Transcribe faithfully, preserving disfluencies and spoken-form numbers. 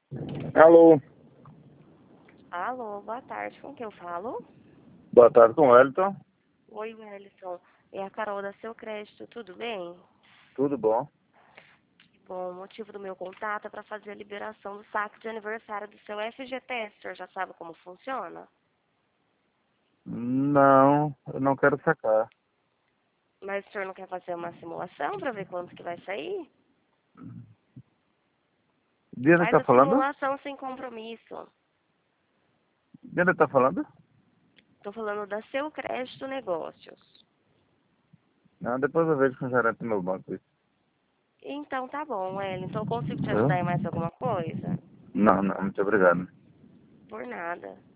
Alô, Alô, boa tarde. Com quem eu falo? boa tarde com o Wellington. Oi, Wellington. É a Carol da Seu Crédito, tudo bem? Tudo bom? Bom, o motivo do meu contato é para fazer a liberação do saque de aniversário do seu F G T. O senhor já sabe como funciona? Não, eu não quero sacar. Mas o senhor não quer fazer uma simulação para ver quanto que vai sair? De onde Faz tá a falando? simulação sem compromisso. De onde tá falando? Estou falando da Seu Crédito Negócios. Não, depois eu vejo com o gerente do meu banco isso. Então tá bom, Wellington. Eu consigo te Viu? ajudar em mais alguma coisa? Não, não, muito obrigado. Por nada.